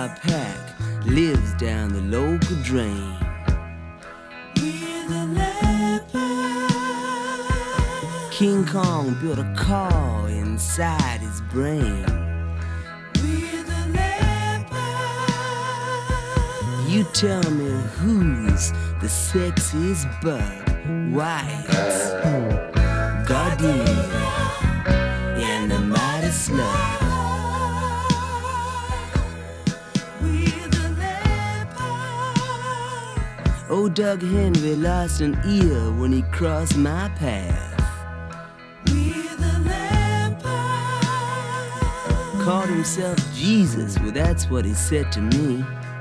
my pack lives down the local drain. We're the leopard. King Kong built a car inside his brain. We're the leopard. You tell me who's the sexiest bug? White, Guardian, and the mighty slug. Old Doug Henry lost an ear when he crossed my path. We're the leopard. Called himself Jesus, well that's what he said to me.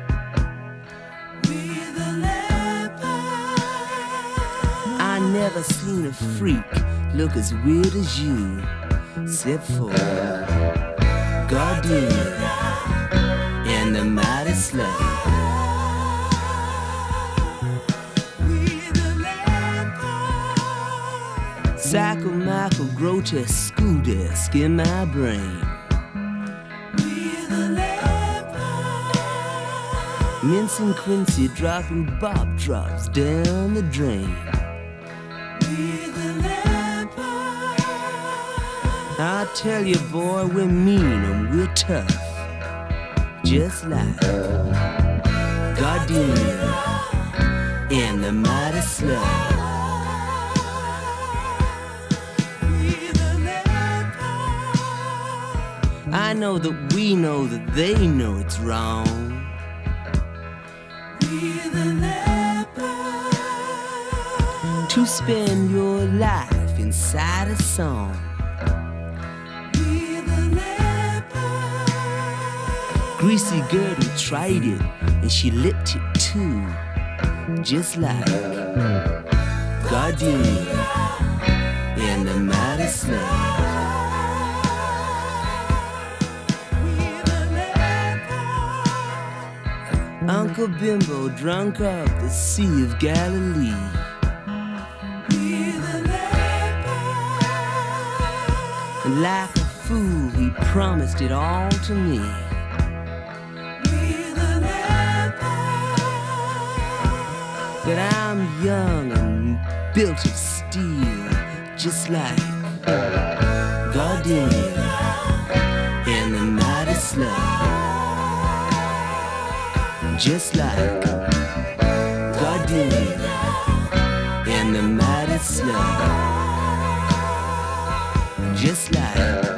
We're the leopard. I never seen a freak look as weird as you, except for Guardian and the mighty slug. Psycho Michael grotesque school desk in my brain. We're the leopard. Mince and Quincy dropping Bob drops down the drain. We're the leopard. I tell you boy, we're mean and we're tough, just like Guardian and the mighty slug. I know that we know that they know it's wrong. We're the leopard. To spend your life inside a song. We're the leopard. Greasy Gertie tried it and she licked it too, just like Guardian and the mighty slug. Uncle Bimbo drunk up the Sea of Galilee. We're the leopard. And like a fool, he promised it all to me. We're the leopard. But I'm young and built of steel, just like Guardian and the mighty slug. Just like Guardian and the mighty slug. Just like